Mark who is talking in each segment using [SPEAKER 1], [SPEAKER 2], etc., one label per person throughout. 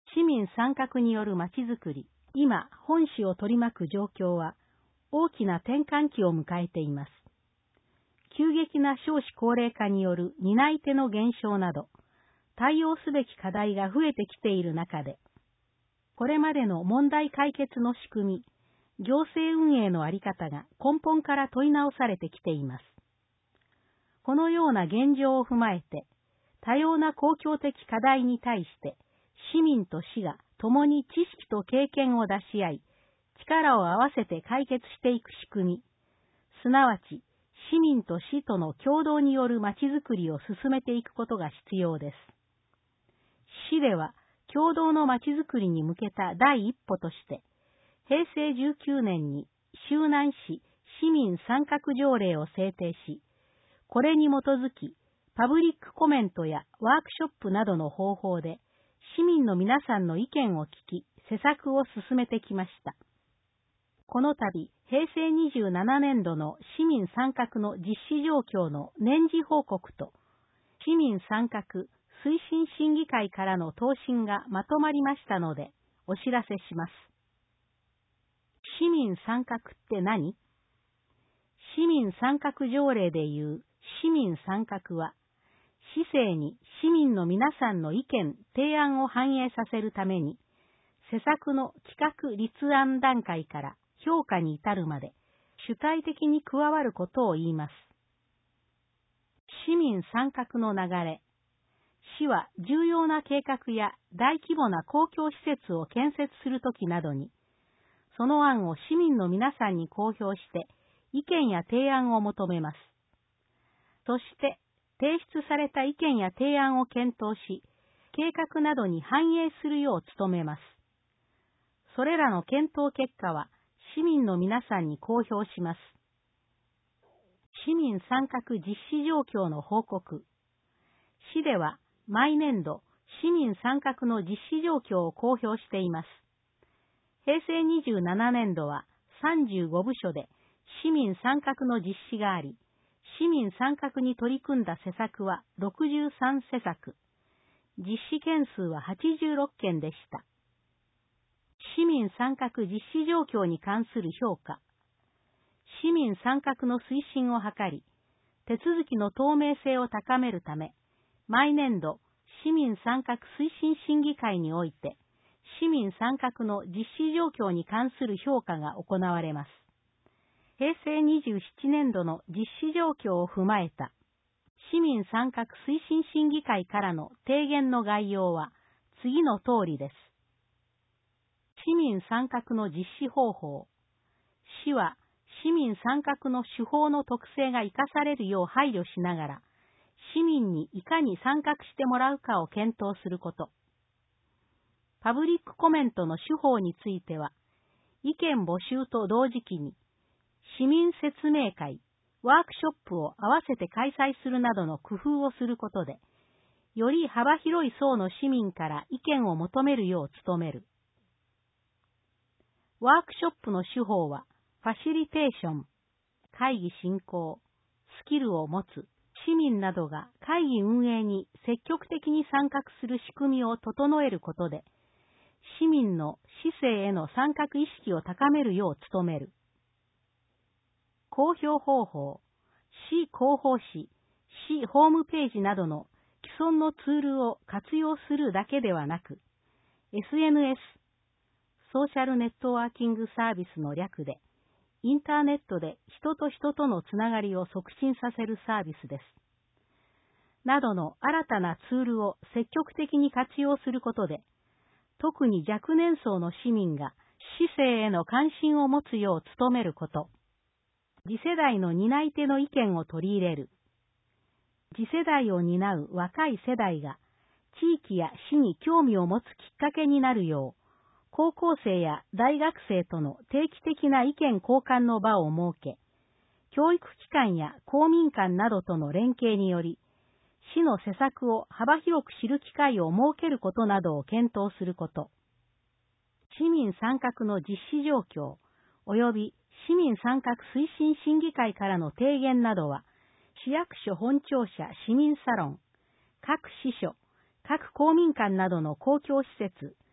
[SPEAKER 1] 市民参画によるまちづくり、今、本市を取り巻く状況は、大きな転換期を迎えています。急激な少子高齢化による担い手の減少など、対応すべき課題が増えてきている中で、これまでの問題解決の仕組み、行政運営のあり方が根本から問い直されてきています。このような現状を踏まえて、多様な公共的課題に対して、市民と市が共に知識と経験を出し合い、力を合わせて解決していく仕組み、すなわち市民と市との共同によるまちづくりを進めていくことが必要です。市では共同のまちづくりに向けた第一歩として、平成19年に周南市市民参画条例を制定し、これに基づき、パブリックコメントやワークショップなどの方法で、市民の皆さんの意見を聞き、施策を進めてきました。この度、平成27年度の市民参画の実施状況の年次報告と、市民参画推進審議会からの答申がまとまりましたので、お知らせします。市民参画って何？市民参画条例でいう市民参画は、市政に市民の皆さんの意見、提案を反映させるために、施策の企画立案段階から評価に至るまで主体的に加わることを言います。市民参画の流れ。市は重要な計画や大規模な公共施設を建設するときなどに、その案を市民の皆さんに公表して意見や提案を求めます。そして提出された意見や提案を検討し、計画などに反映するよう努めます。それらの検討結果は市民の皆さんに公表します。市民参画実施状況の報告。市では毎年度市民参画の実施状況を公表しています。平成27年度は35部署で市民参画の実施があり、市民参画に取り組んだ施策は63施策、実施件数は86件でした。市民参画実施状況に関する評価。市民参画の推進を図り、手続きの透明性を高めるため、毎年度市民参画推進審議会において、市民参画の実施状況に関する評価が行われます。平成27年度の実施状況を踏まえた市民参画推進審議会からの提言の概要は次の通りです。市民参画の実施方法。市は市民参画の手法の特性が生かされるよう配慮しながら、市民にいかに参画してもらうかを検討すること。パブリックコメントの手法については、意見募集と同時期に、市民説明会、ワークショップを合わせて開催するなどの工夫をすることで、より幅広い層の市民から意見を求めるよう努める。ワークショップの手法は、ファシリテーション、会議進行、スキルを持つ、市民などが会議運営に積極的に参画する仕組みを整えることで、市民の市政への参画意識を高めるよう努める。公表方法、市広報誌、市ホームページなどの既存のツールを活用するだけではなく、SNS、ソーシャルネットワーキングサービスの略で、インターネットで人と人とのつながりを促進させるサービスです。などの新たなツールを積極的に活用することで、特に若年層の市民が市政への関心を持つよう努めること。次世代の担い手の意見を取り入れる。次世代を担う若い世代が地域や市に興味を持つきっかけになるよう、高校生や大学生との定期的な意見交換の場を設け、教育機関や公民館などとの連携により、市の施策を幅広く知る機会を設けることなどを検討すること。市民参画の実施状況、及び市民参画推進審議会からの提言などは、市役所本庁舎市民サロン、各支所、各公民館などの公共施設、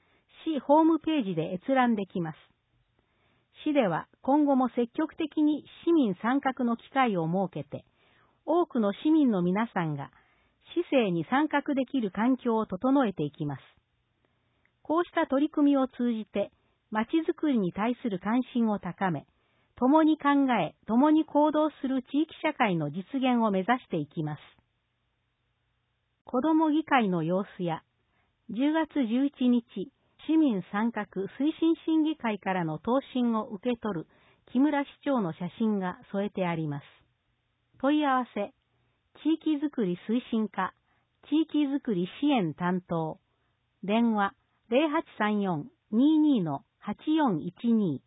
[SPEAKER 1] 市ホームページで閲覧できます。市では今後も積極的に市民参画の機会を設けて、多くの市民の皆さんが市政に参画できる環境を整えていきます。こうした取り組みを通じて、まちづくりに対する関心を高め、共に考え、共に行動する地域社会の実現を目指していきます。子ども議会の様子や、10月11日、市民参画推進審議会からの答申を受け取る木村市長の写真が添えてあります。問い合わせ、地域づくり推進課、地域づくり支援担当、電話 0834-22-8412